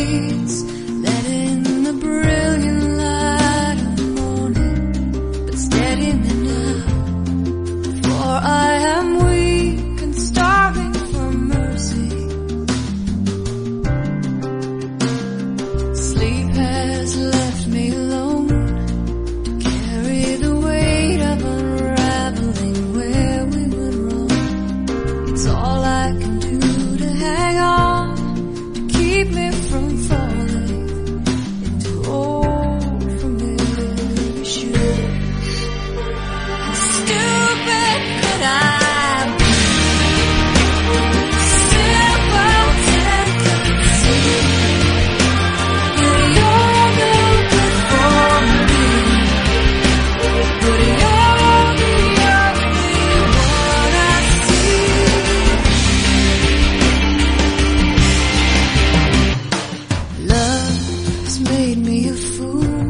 streets, letting the brilliant light of morning, but steady me now, for I am weak and starving for mercy. Sleep has left me alone to carry the weight of unraveling where we went wrong. It's all I can do to hang on, to keep me from falling into old familiar shoes. How stupid could I be? Simpleton could see that you're no good for me, but you're the only one I see. Love has made me a fool,